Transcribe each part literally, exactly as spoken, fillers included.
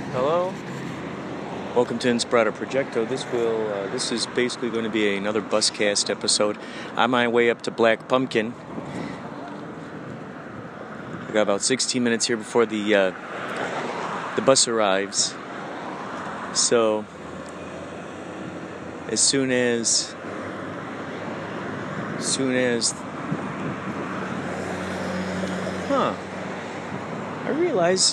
Hello, welcome to Inspirata Projecto. This will uh, this is basically going to be another Buscast episode. On my way up to Black Pumpkin, I got about sixteen minutes here before the uh, the bus arrives. So as soon as as soon as huh, I realize.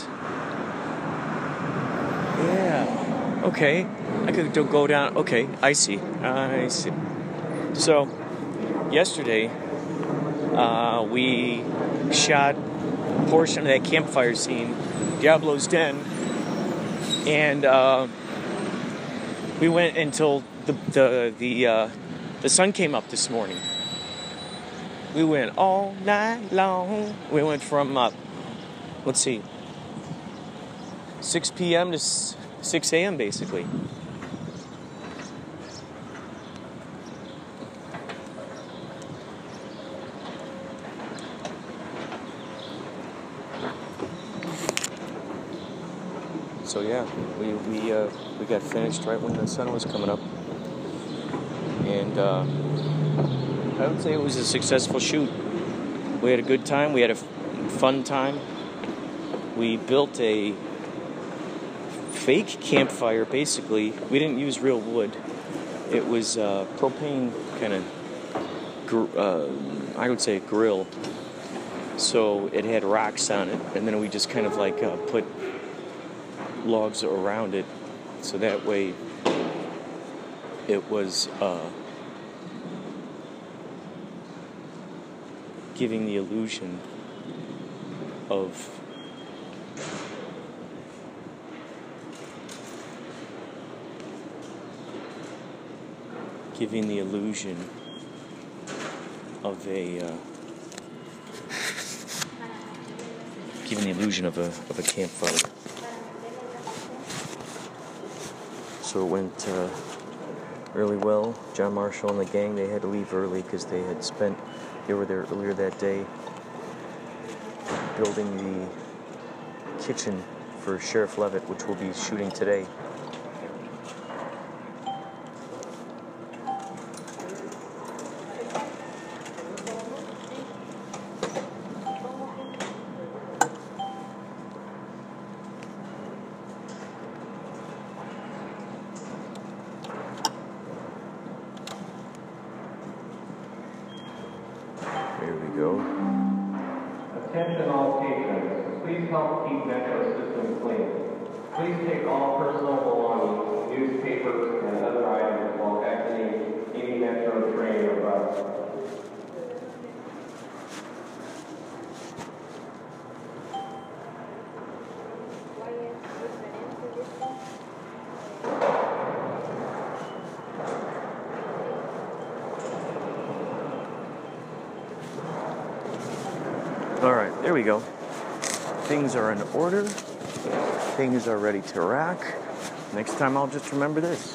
Yeah, okay, I could go down, okay, I see, I see. So, yesterday, uh, we shot a portion of that campfire scene, Diablo's Den, and uh, we went until the, the, the, uh, the sun came up this morning. We went all night long. We went from, uh, let's see, six p.m. to six a.m. basically. So yeah, we we uh, we got finished right when the sun was coming up, and uh, I would say it was a successful shoot. We had a good time. We had a f- fun time. We built a fake campfire, basically. We didn't use real wood. It was uh, propane kind of, gr- uh, I would say, grill. So it had rocks on it, and then we just kind of like uh, put logs around it, so that way it was uh, giving the illusion of giving the illusion of a uh, giving the illusion of a of a campfire. So it went uh, really well. John Marshall and the gang, they had to leave early because they had spent they were there earlier that day building the kitchen for Sheriff Levitt, which we'll be shooting today. There we go. Attention all patrons. Please help keep Metro System clean. Please take all personal belongings, newspapers, and other items while exiting any Metro train or bus. Alright, there we go. Things are in order. Things are ready to rock. Next time I'll just remember this.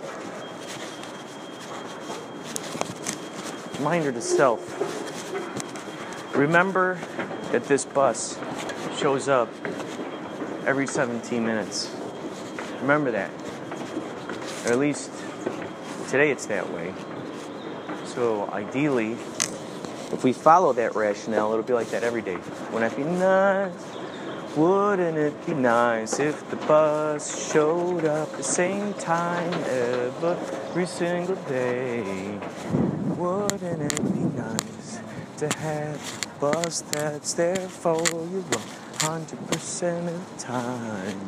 Reminder to self. Remember that this bus shows up every seventeen minutes. Remember that. Or at least today it's that way. So ideally, if we follow that rationale, it'll be like that every day. Wouldn't it be nice? Wouldn't it be nice if the bus showed up the same time every single day? Wouldn't it be nice to have a bus that's there for you one hundred percent of the time?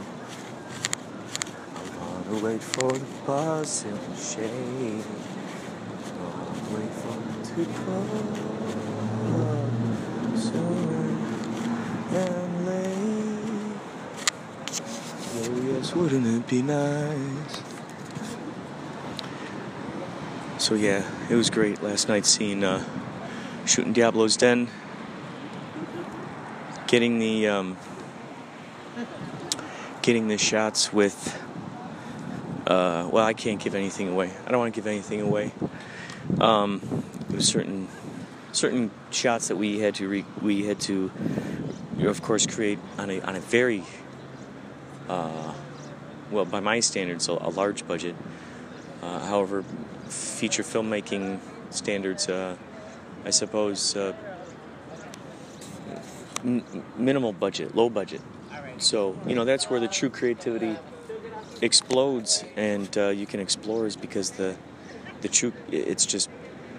I wanna wait for the bus in the shade. I wanna wait for it to go. Sooner than late. Oh yes, wouldn't it be nice? So yeah, it was great last night seeing uh, shooting Diablo's Den, getting the um, getting the shots with. Uh, well, I can't give anything away. I don't want to give anything away. Um, there was certain. Certain shots that we had to re- we had to, of course, create on a on a very uh, well, by my standards, a, a large budget. Uh, however, feature filmmaking standards, uh, I suppose, uh, n- minimal budget, low budget. So, you know, that's where the true creativity explodes, and uh, you can explore, is because the the true, it's just,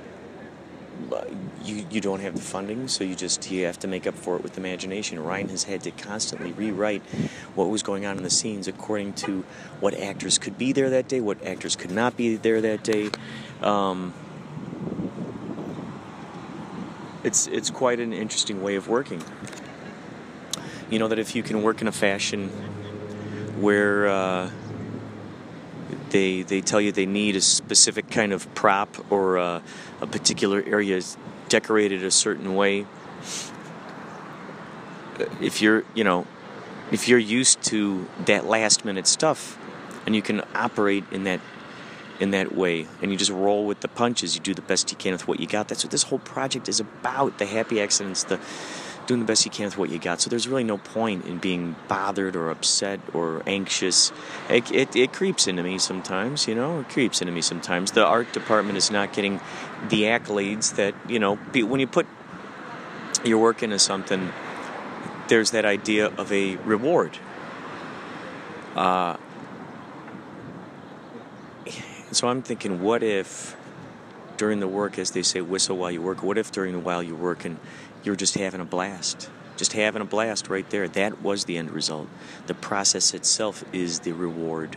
you you don't have the funding, so you just you have to make up for it with imagination. Ryan has had to constantly rewrite what was going on in the scenes according to what actors could be there that day, what actors could not be there that day. Um, it's it's quite an interesting way of working. You know that if you can work in a fashion where uh, they they tell you they need a specific kind of prop, or uh, a particular area is decorated a certain way. If you're, you know, if you're used to that last minute stuff, and you can operate in that in that way, and you just roll with the punches, you do the best you can with what you got. That's what this whole project is about: the happy accidents, the doing the best you can with what you got. So there's really no point in being bothered or upset or anxious. It, it, it creeps into me sometimes, you know, it creeps into me sometimes. The art department is not getting the accolades that, you know, when you put your work into something, there's that idea of a reward. Uh, so I'm thinking, what if during the work, as they say, whistle while you work, what if during the while you work and you're just having a blast, just having a blast right there? That was the end result. The process itself is the reward.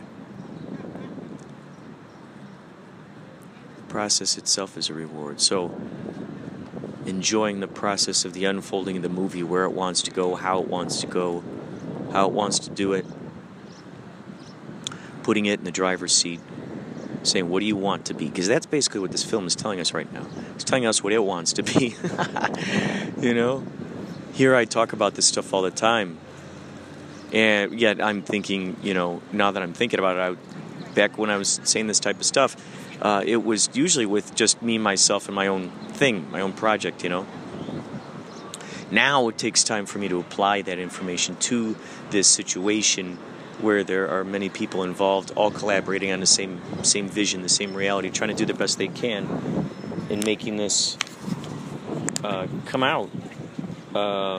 The process itself is a reward. So enjoying the process of the unfolding of the movie, where it wants to go, how it wants to go, how it wants to do it, putting it in the driver's seat, saying, what do you want to be? Because that's basically what this film is telling us right now. It's telling us what it wants to be. You know? Here I talk about this stuff all the time. And yet I'm thinking, you know, now that I'm thinking about it, I, back when I was saying this type of stuff, uh, it was usually with just me, myself, and my own thing, my own project, you know? Now it takes time for me to apply that information to this situation where there are many people involved, all collaborating on the same same vision, the same reality, trying to do the best they can in making this uh, come out. Uh,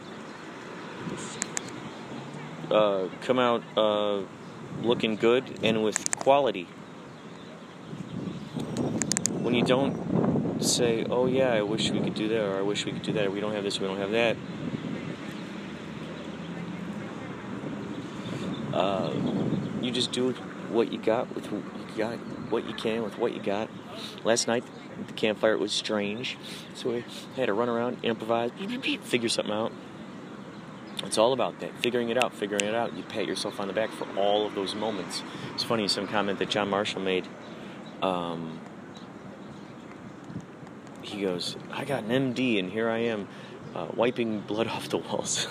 uh, come out uh, looking good and with quality. When you don't say, oh yeah, I wish we could do that, or I wish we could do that, or we don't have this, we don't have that, Uh, you just do what you got with what you got, what you can with what you got. Last night, the campfire was strange, so we had to run around, improvise, figure something out. It's all about that, figuring it out, figuring it out. You pat yourself on the back for all of those moments. It's funny, some comment that John Marshall made. Um, he goes, I got an M D, and here I am uh, wiping blood off the walls.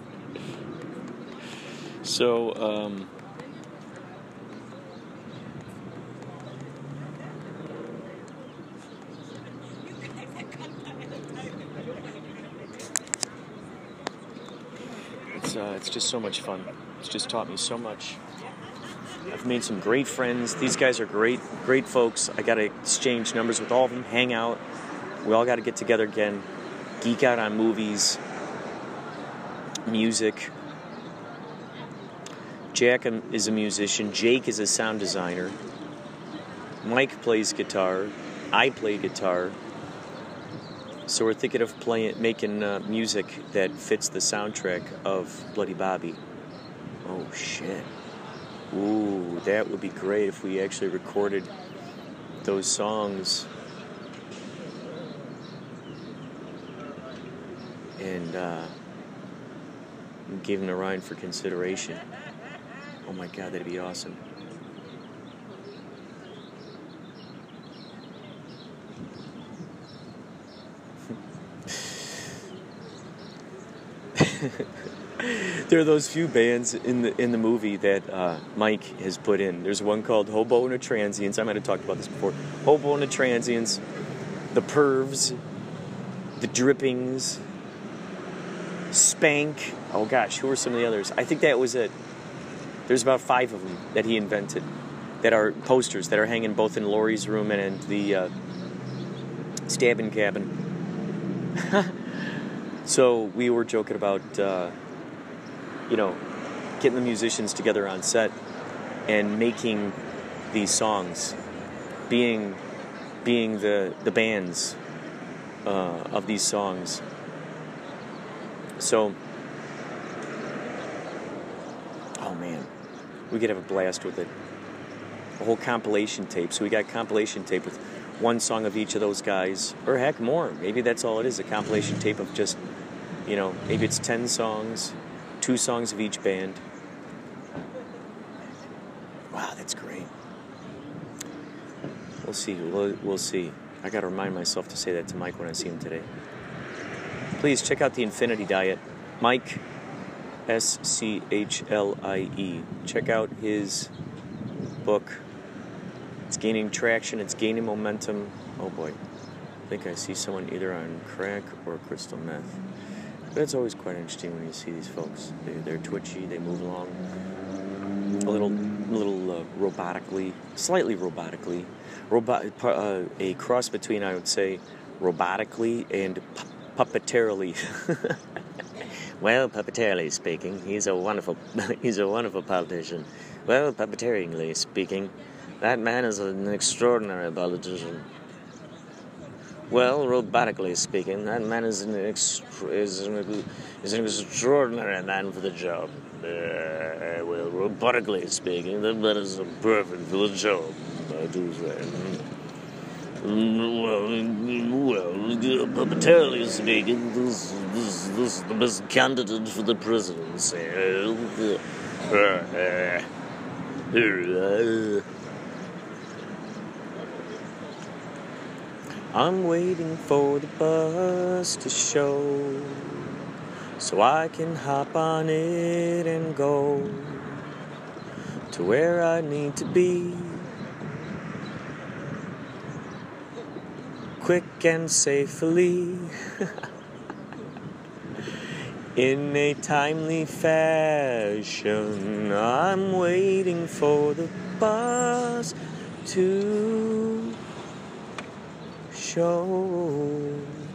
So, um, it's uh, it's just so much fun. It's just taught me so much. I've made some great friends. These guys are great, great folks. I got to exchange numbers with all of them, hang out. We all got to get together again, geek out on movies, music. Jack is a musician. Jake is a sound designer. Mike plays guitar. I play guitar. So we're thinking of playing, making uh, music that fits the soundtrack of Bloody Bobby. Oh shit! Ooh, that would be great if we actually recorded those songs and uh, gave them to Ryan for consideration. Oh my God, that'd be awesome. There are those few bands in the in the movie that uh, Mike has put in. There's one called Hobo and the Transients. I might have talked about this before. Hobo and the Transients, the Pervs, the Drippings, Spank. Oh gosh, who are some of the others? I think that was it. There's about five of them that he invented, that are posters that are hanging both in Laurie's room and in the uh, stabbing cabin. So we were joking about, uh, you know, getting the musicians together on set and making these songs, being being the the bands uh, of these songs. So, oh man, we could have a blast with it. A whole compilation tape. So we got compilation tape with one song of each of those guys, or heck more. Maybe that's all it is, a compilation tape of just, you know, maybe it's ten songs, two songs of each band. Wow, that's great. We'll see. We'll, we'll see. I got to remind myself to say that to Mike when I see him today. Please check out the Infinity Diet. Mike, S C H L I E. Check out his book. It's gaining traction. It's gaining momentum. Oh boy. I think I see someone either on crack or crystal meth. But it's always quite interesting when you see these folks. They, they're twitchy. They move along a little, little uh, robotically, slightly robotically. Robot, uh, a cross between, I would say, robotically and pu- puppeteerily. Well, puppeteerily speaking, he's a wonderful, he's a wonderful politician. Well, puppeteeringly speaking, that man is an extraordinary politician. Well, robotically speaking, that man is an extra, is an, is an extraordinary man for the job. Uh, well, robotically speaking, that man is perfect for the job. I do say. Well, well, puppeteerily speaking, this, this, this is the best candidate for the presidency. I'm waiting for the bus to show, so I can hop on it and go to where I need to be, quick and safely, in a timely fashion. I'm waiting for the bus to show,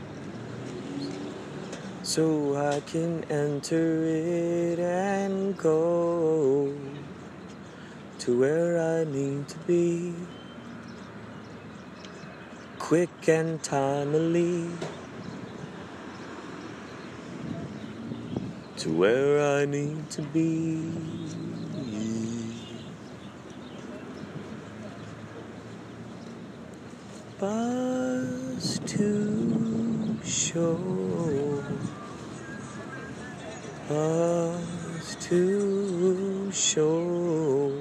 so I can enter it and go to where I need to be, quick and timely, to where I need to be. Bus to show, bus to show.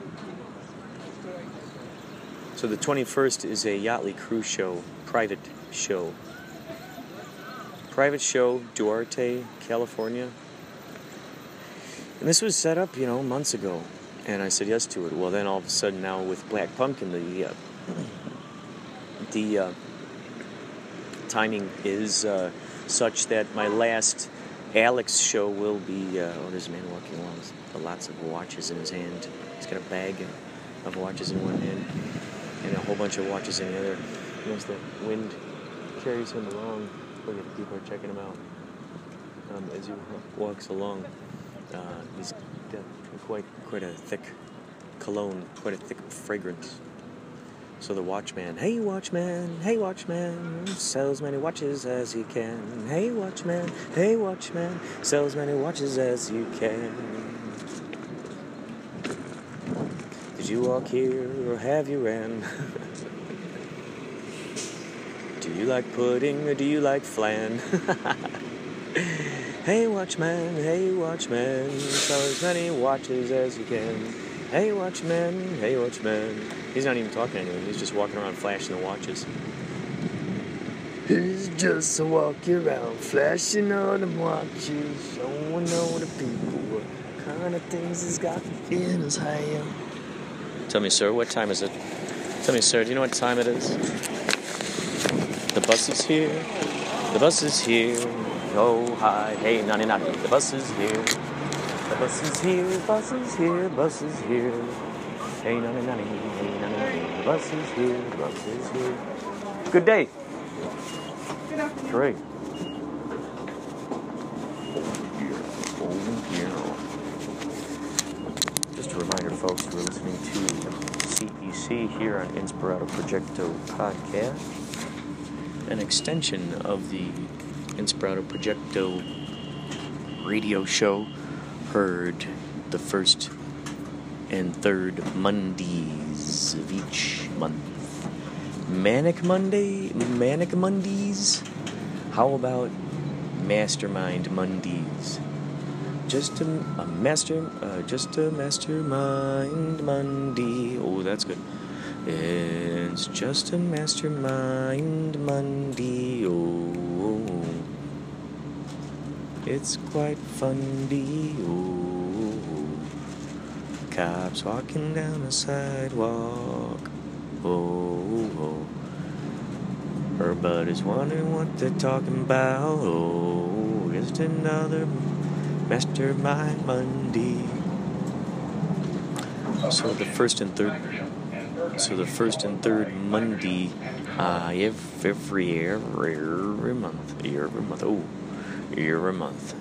So the twenty-first is a Yachtly cruise show, private show. Private show, Duarte, California. And this was set up, you know, months ago. And I said yes to it. Well, then all of a sudden now with Black Pumpkin, the... Uh, The uh, timing is uh, such that my last Alex show will be, uh, oh, there's a man walking along with lots of watches in his hand. He's got a bag of watches in one hand and a whole bunch of watches in the other. Once the wind carries him along, look at the people are checking him out um, as he walks along. Uh, he's got quite, quite a thick cologne, quite a thick fragrance. So the watchman, hey watchman, hey watchman, sells many watches as he can. Hey watchman, hey watchman, sells many watches as you can. Did you walk here or have you ran? Do you like pudding or do you like flan? Hey watchman, hey watchman, sell as many watches as you can. Hey watchman, hey watchman. He's not even talking to anyone, he's just walking around flashing the watches. He's just a walking around flashing all them watches, showing all the people what kind of things he's got in his hand. Tell me, sir, what time is it? Tell me, sir, do you know what time it is? The bus is here. The bus is here. Oh, hi. Hey, nanny, nanny. The bus is here. The Bus is here, bus is here, bus is here. Hey, no, no, no, no, no, no. Bus is here, bus is here. Good day. Good afternoon. Great. Oh, yeah. Just a reminder, folks, you're listening to C E C here on Inspirato Projecto podcast, an extension of the Inspirato Projecto radio show, heard the first and third Mondays of each month. Manic Monday, Manic Mondays? How about Mastermind Mondays? Just a, a master, uh, just a mastermind Monday. Oh, that's good. It's just a mastermind Monday. Oh, it's quite funny. Oh, cops walking down the sidewalk. Oh, oh. Her buddies wondering what they're talking about. Oh, just another Mastermind Monday. So the first and third, so the first and third Monday, uh, every every every month, every month. Oh, every month.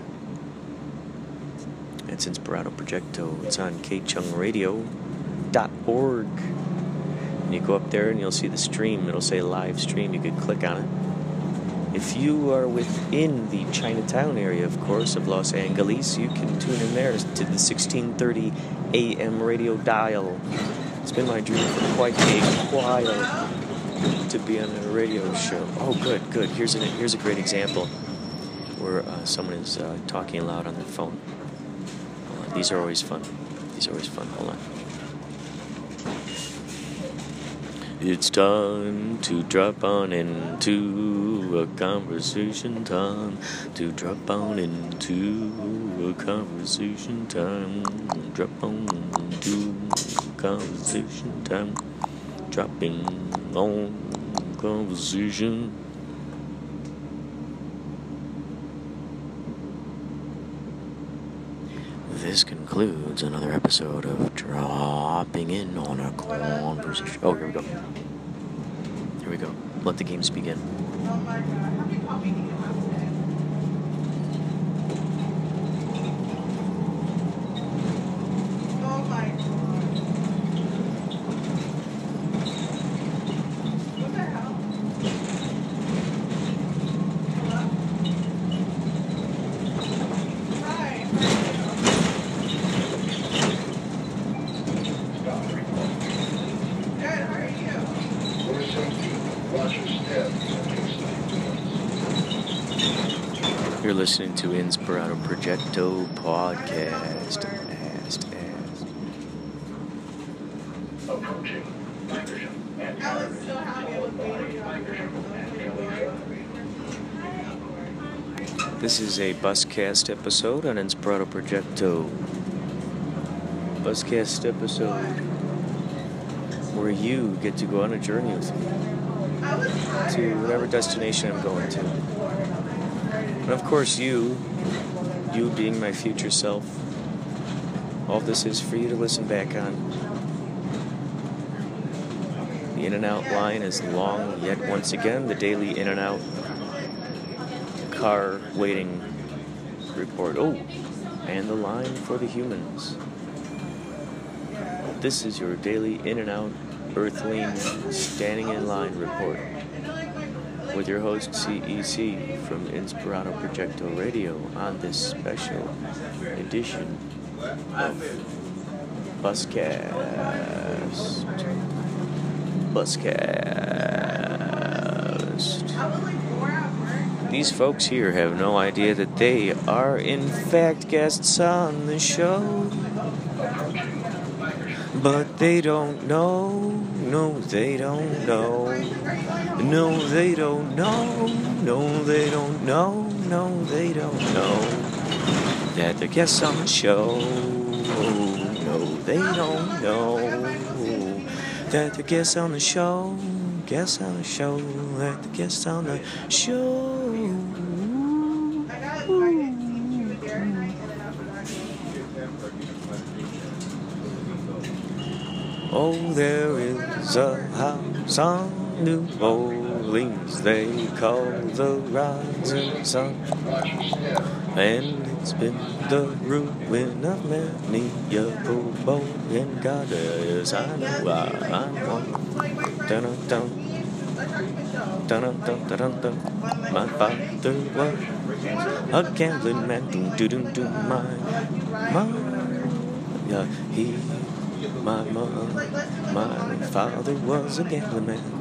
It's Inspirato Projecto. It's on K Chung Radio dot org. And you go up there and you'll see the stream. It'll say live stream. You could click on it. If you are within the Chinatown area, of course, of Los Angeles, you can tune in there to the sixteen thirty A M radio dial. It's been my dream for quite a while to be on a radio show. Oh, good, good. Here's a, here's a great example where uh, someone is uh, talking loud on their phone. Hold on. These are always fun. These are always fun. Hold on. It's time to drop on into a conversation time. To drop on into a conversation time. Drop on into conversation time. Dropping on conversation. This concludes another episode of Dropping In on a Conversation. Oh, here we go. Here we go. Let the games begin. Oh my god, how many coffee do you have today? Oh my god. What the hell? Hello? Hi. Good, how are you? You're listening to Inspirato Projecto podcast. Asked, asked. Approaching. I was so happy I was waiting on you. This is a Buscast episode on Inspirato Projecto. Buscast episode where you get to go on a journey with me I was tired. to whatever destination I'm going to. And of course, you, you being my future self, all this is for you to listen back on. The in and out line is long, yet once again, the daily in and out car waiting report. Oh, and the line for the humans. This is your daily in and out Earthling standing in line report with your host C E C from Inspirato Projecto Radio on this special edition of Buscast. Buscast. These folks here have no idea that they are in fact guests on the show. But they don't know, no they don't know, no they don't know, no they don't know, no they don't know, that they're guests on the show, no they don't know, that they're guests on the show, guests on the show, that they're guests on the show. Oh, there is a house on New Orleans they call the Rising Sun, and it's been the ruin of many a poor boy. And God, as I know I, I'm one. Dun dun dun. Dun dun dun dun dun dun. My father was a gambling man. Doo doo doo doo. My mom, yeah, he, my mom, my father was a gambling man.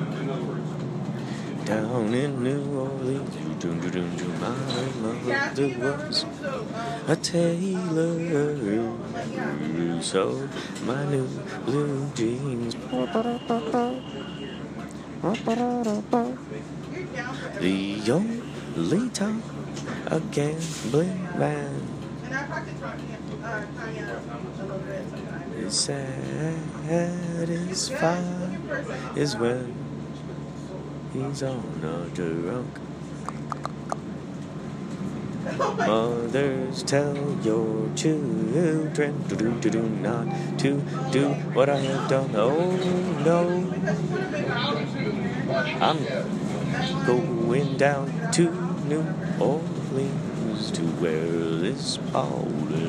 Down in New Orleans, doo doo doo doo. My mother was a tailor, so my new blue jeans. The only time a gambling man is satisfied is when he's on a drunk. Mothers, tell your children to do, to do not to do what I have done. Oh no, I'm going down to New Orleans to wear this powder.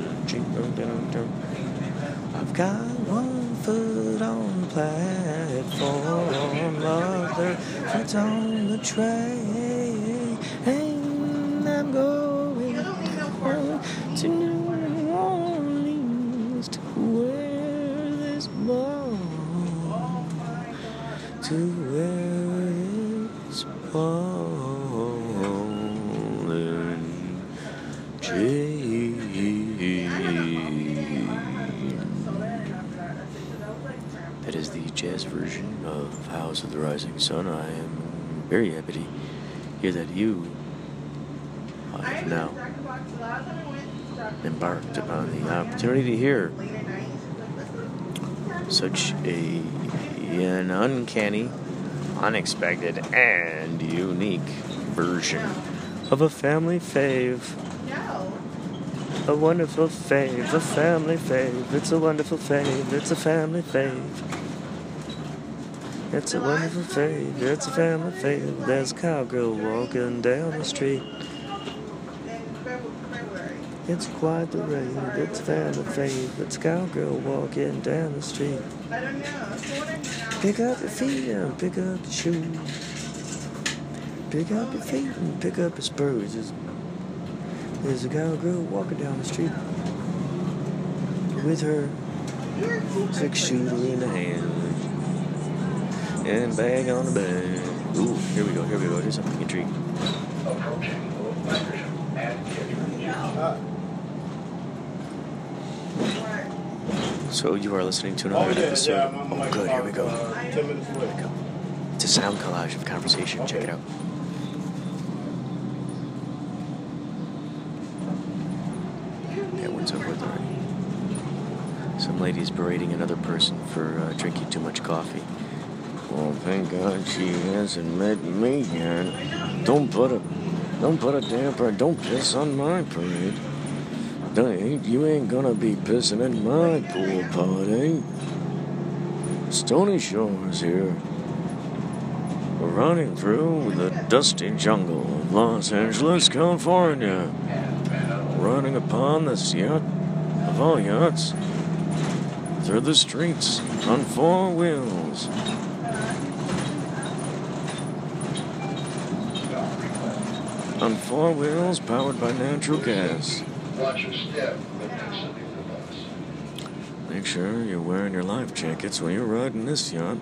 I've got one foot on the platform, other foot on the train, and I'm going down to New Orleans to wear this ball, to wear this ball and chain. That is the jazz version of House of the Rising Sun. I am very happy to hear that you have now embarked upon the opportunity to hear such a an uncanny, unexpected, and unique version of a family fave. A wonderful fave, a family fave. It's a wonderful fave, it's a family fave. It's a wonderful fave, it's a family fave. There's a cowgirl walking down the street. It's quite the rave, it's a family fave. It's a cowgirl walking down the street. Pick up your feet and pick up your shoes. Pick up your feet and pick up your spurs. There's, there's a cowgirl walking down the street with her six shooter in the hand and bag on the back. Ooh, here we go, here we go. Here's something intriguing. So you are listening to another episode. Oh, good. Here we go. Here we go. It's a sound collage of conversation. Check it out. That one's over with already. Some lady's berating another person for uh, drinking too much coffee. Well, thank God she hasn't met me yet. Don't put a, don't put a damper. Don't piss on my parade. You ain't gonna be pissing in my pool party. Stony Shores here. We're running through the dusty jungle of Los Angeles, California. Running upon this yacht of all yachts through the streets on four wheels. On four wheels powered by natural gas. Watch your step. Make sure you're wearing your life jackets when you're riding this yacht.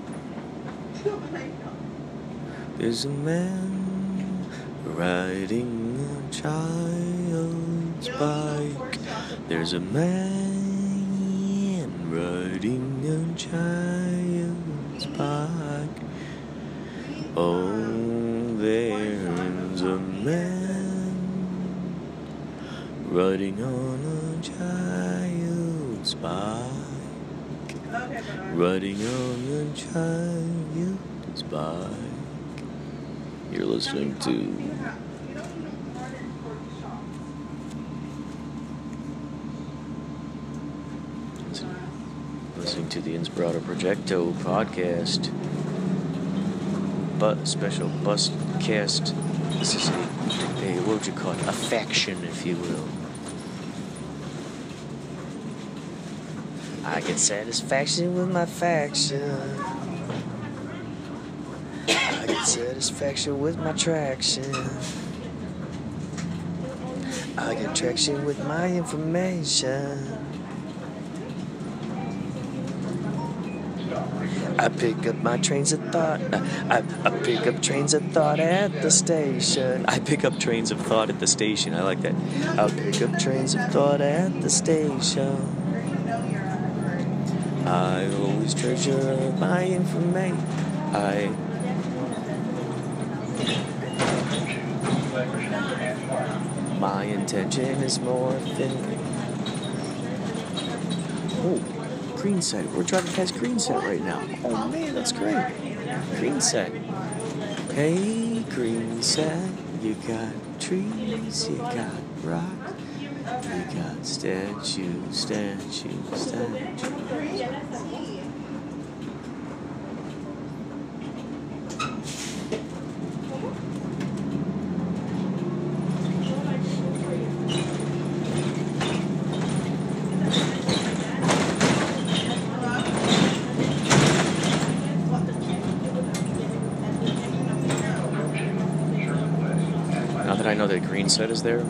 There's a man riding a child's bike. There's a man riding a child's bike. Oh, there's a man riding on a child's bike. Riding on a child's bike. You're listening to listening to the Inspirato Projecto podcast, but special bus cast. This is a, a, what would you call it? A faction, if you will. I get satisfaction with my faction. I get satisfaction with my traction. I get traction with my information. I pick up my trains of thought. I, I pick up trains of thought at the station. I pick up trains of thought at the station. I like that. I pick up trains of thought at the station. I always treasure my information. I. My intention is more than. Oh. Green set. We're driving past Green set right now. Oh man, that's great. Green set. Hey, Green set. You got trees, you got rocks, you got statues, statues, statues. I know that Green set is there.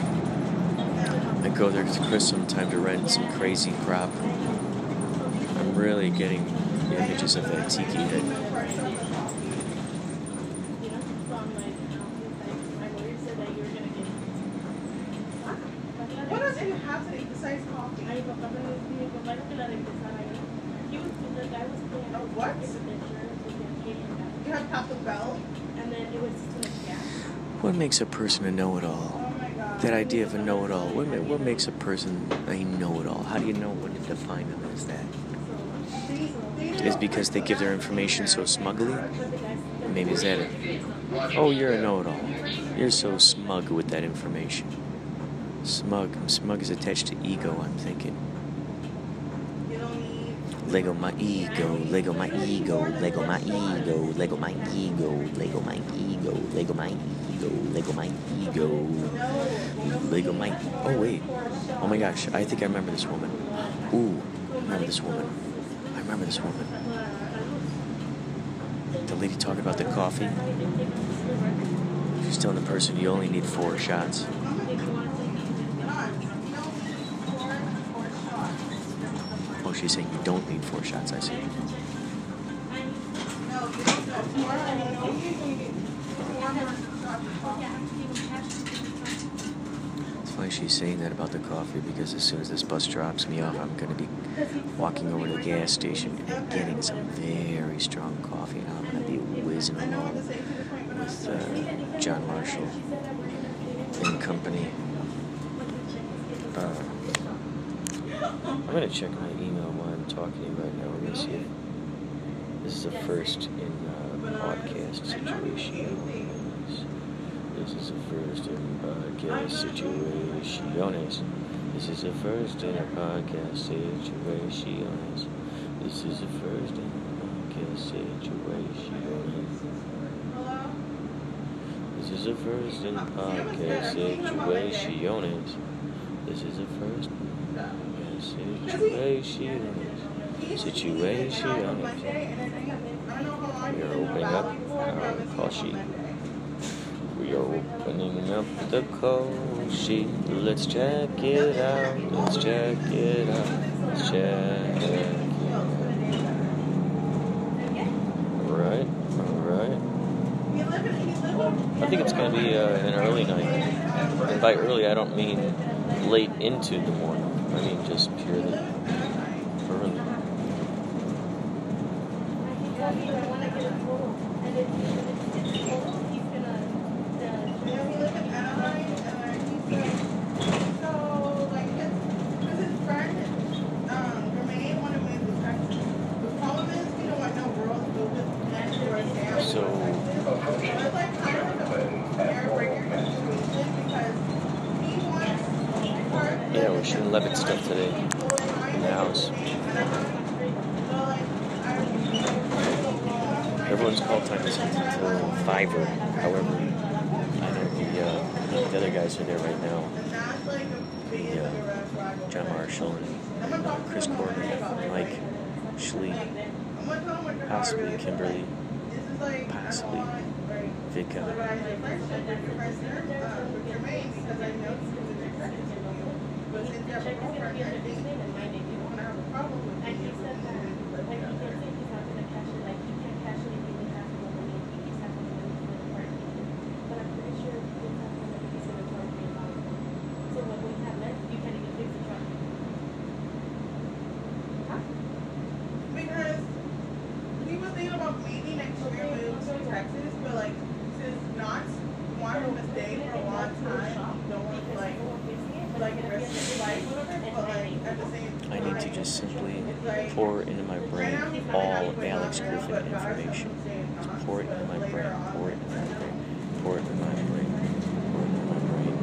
I go there with Chris sometime to rent some crazy crop. I'm really getting the images of that tiki head. What else do you have today besides coffee? Oh, what? You have Taco Bell? And then it was What makes a person a know-it-all? That idea of a know-it-all. What, what makes a person a know-it-all? How do you know what to define them as that? Is because they give their information so smugly? Maybe is that it? Oh, you're a know-it-all. You're so smug with that information. Smug. Smug is attached to ego, I'm thinking. Lego my ego, Lego my ego, Lego my ego, Lego my ego, Lego my ego, Lego my ego, Lego my ego, Lego my. Oh wait, oh my gosh, I think I remember this woman. Ooh, I remember this woman. I remember this woman. The lady talking about the coffee. She's telling the person you only need four shots. Oh, she's saying you don't need four shots, I see. It's funny she's saying that about the coffee because as soon as this bus drops me off, I'm going to be walking over to the gas station and getting some very strong coffee. And I'm going to be whizzing along with uh, John Marshall and company. Uh, I'm going to check my email while I'm talking to you right now. We're going to see if this is a first in uh, podcast situations. This is a first in podcast situations. This is a first in a podcast situations. This is a first in a podcast situations. This is a first in a podcast situations. This is a first. Situation, situation. We are opening up our call sheet. We are opening up the call sheet. Let's check it out. Let's check it out. Let's check it out. All right, all right. I think it's going to be uh, an early night. And by early, I don't mean late into the morning. I mean, just purely early. So, yeah, we're shooting Levitt stuff today in the house. time is until Fiverr. However, I know the, uh, the other guys are there right now. The, uh, John Marshall and uh, Chris Corbin, Mike, Schlee, possibly Kimberly, possibly Vika. I need to just simply pour into my brain all Alex Griffin information. Just pour it into my brain, pour it into my brain, pour it into my brain, pour it into my brain.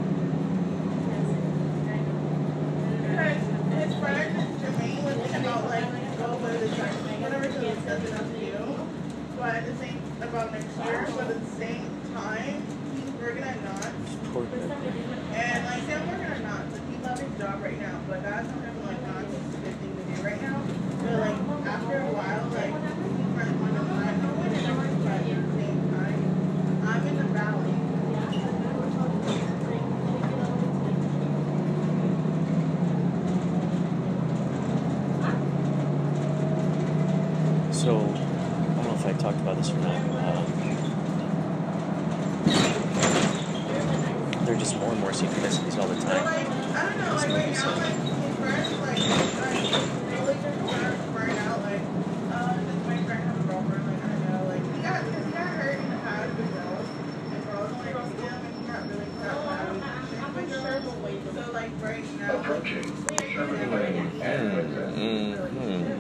Because his friend Jermaine was thinking about like go with the track, whatever he does enough to do, but at the same about next year, but at the same time, he's working at Knott's. Pour it in my brain. And like say I'm working at Knott's, like he loves his job right now, but that's not him like Knott's is a good thing to do right now. But like after a while, like he's running one of mine, but at the same time, I'm in the valley. So, I don't know if I talked about this or not. Um, there are just more and more synchronicities all the So time. like, I don't know, like right now, like his friends, like, like really just burn, burn out, like, uh, does my friend have a girlfriend? Like, I don't know, like, he got, because he got hurt in the past with girls, and girls only trusted him, and he got really got mad with girls. So like right now, Approaching Sherman Lane and Windsor.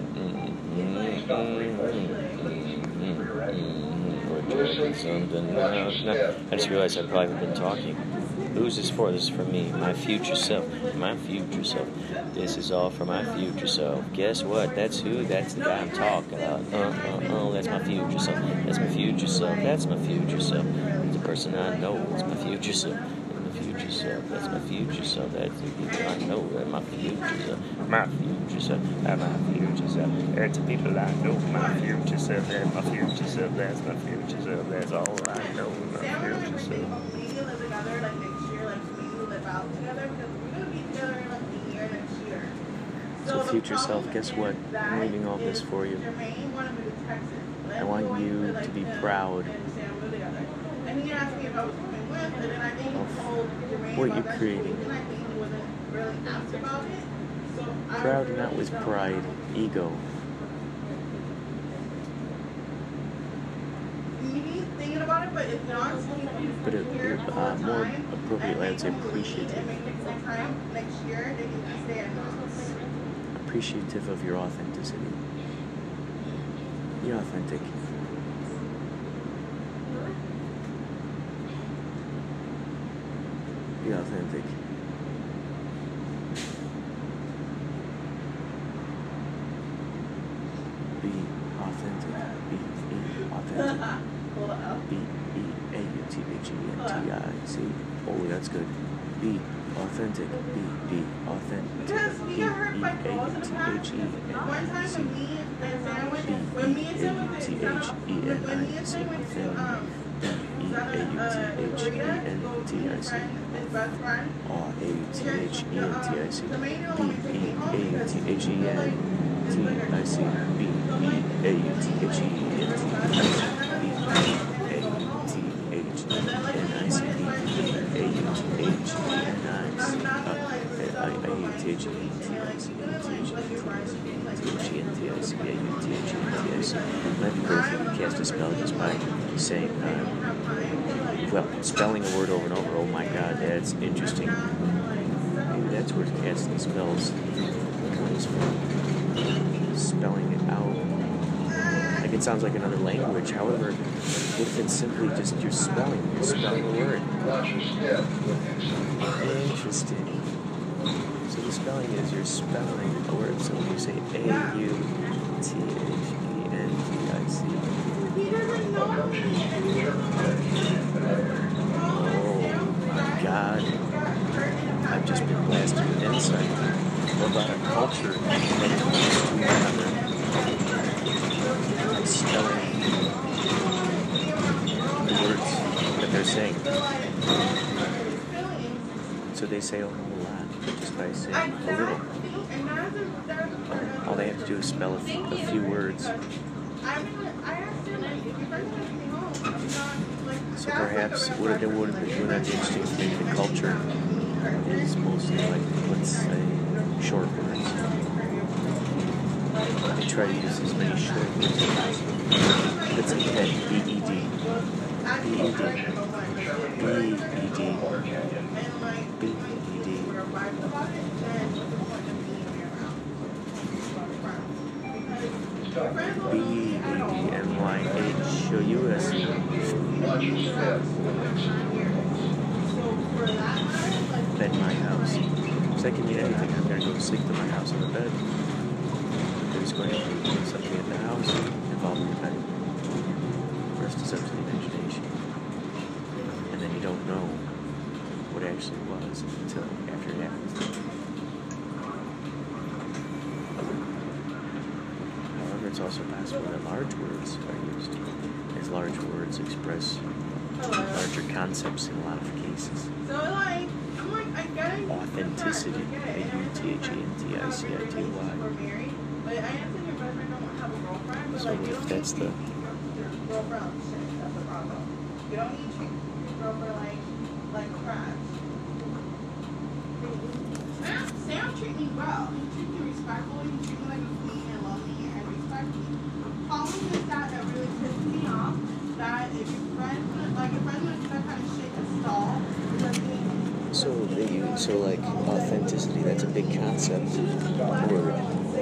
Something now. No, I just realized I probably haven't been talking. Who's this for? This is for me, my future self. My future self. This is all for my future self. Guess what? That's who? That's the guy I'm talking about. Uh, uh, uh, that's my future self. That's my future self. That's my future self. It's the person I know. It's my future self. Future self, that's my future self, that's the people I know, that's my future self, my future self, that's my future self, that's the people I know, my future self, that's my future self, that's my future self, that's all I know, my Sam and I future were thinking self. about maybe live together like next year, like maybe live out together because we're gonna be together like a year next year. So the future self, problem guess is what? that I'm leaving all this is for you. Jermaine wanted me to Texas. I want Let's go you into, like, to be him proud and Sam live together. And he asked me if I was coming with, and then I think he told Jermaine what about you're that creating. situation. I think he wasn't really asked about it. So I Proud really not with don't pride, know. ego. He's thinking about it, but it's not. But it- here uh, all the more time, appropriately, and I'd say make them leave appreciative. and make them full time next year. They can just stay at Knott's. Appreciative of your authenticity. Be authentic. Be authentic. Be authentic. Be be authentic. Hold up. B E A U T H E N T I C. Oh, that's good. Be authentic. Be be authentic. Because we B got hurt by E A girls U in the T past. H E One N time I C. when me and Sam went, B when me E and A Sam U went T to, H E N when me I and C. Sam went to, um, B E A U T H E N T I C. his best friend. R A U T H E N T I C. The main B E A U T H E N T I C. B E A U T H E N T I C. B E A U T H E N I C. B E A U T H E N I C. I U T H E N T I C. A U T H E N T I C. A U T H E N T I C. Let me go through and cast a spell just by saying, uh, well, spelling a word over and over. Oh my God, that's interesting. Maybe that's where casting spells comes from. Spelling it out. Like it sounds like another language. However, what if it's simply just your spelling? You're spelling a word. Interesting. So the spelling is you're spelling a word. So when you say A U T H E N T I C. He doesn't know God, I've just been blasted with insight about a culture that is to one another and spelling the words that they're saying. So they say a whole lot just by saying a little. All they have to do is spell a, f a few words. So perhaps what it would have been interesting to maybe the culture is mostly like, let's say, short words. They try to use as many short words as possible. Let's say pet, B E D. B E D. B E D. B E D. B E D N Y H O U S E. Bed my house. So that can mean anything. I'm going to go sleep in my house on the bed. There's going to be something at the house involving the bed. First is up to the imagination. And then you don't know what actually was until after it happens. However, it's also possible that large words are used, as large words express larger concepts in a lot of cases. So like, I'm like, I get it. Authenticity, A U T H E N T I C I T Y. But I understand your boyfriend don't have a girlfriend. But So like, you if don't that's need the... your girlfriend shit. That's the problem. You don't need your girlfriend like, like crap. Sam, Sam treat me well. He treat me respectfully. He treat me like a queen and love me and respect me. The problem is that that really pisses me off. That if your friend, like your friend does that kind of shit to stall, it doesn't mean. So they use, so like authenticity, that's a big concept word.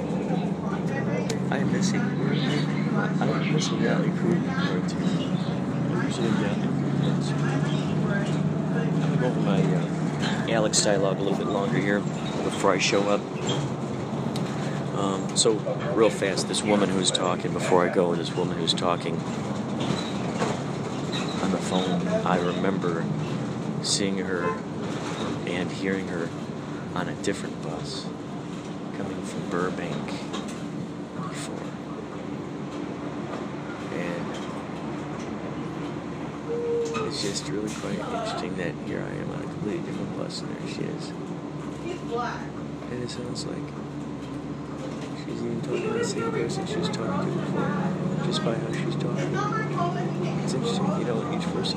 I am missing, I'm missing Valley Crew word too. Usually Valley Crew. I'm gonna go over my uh, Alex dialogue a little bit longer here before I show up. Um, so real fast, this woman who's talking, before I go, this woman who's talking on the phone, I remember seeing her and hearing her on a different bus coming from Burbank before. And it's just really quite interesting that here I am on a completely different bus and there she is. He's black. And it sounds like she's even talking to the same person she was talking to before, just by how she's talking. It's interesting, you know, each person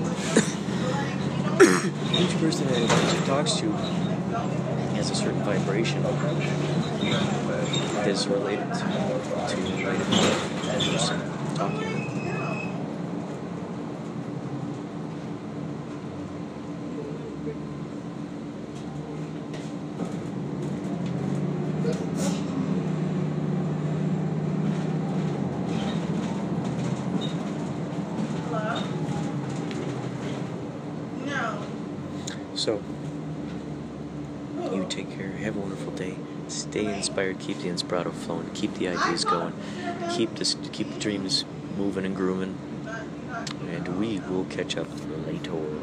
each person that she talks to has a certain vibration that is related to, to the person talking. So, you take care, have a wonderful day, stay inspired, keep the Inspirato flowing, keep the ideas going, keep this, keep the dreams moving and grooving, and we will catch up later.